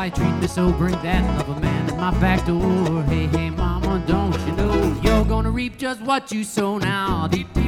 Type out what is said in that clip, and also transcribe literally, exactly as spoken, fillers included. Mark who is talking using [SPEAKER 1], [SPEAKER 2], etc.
[SPEAKER 1] why you treat me so? Bring that lover man in my back door. Hey, hey, mama, don't you know you're gonna reap just what you sow now? Dee, dee,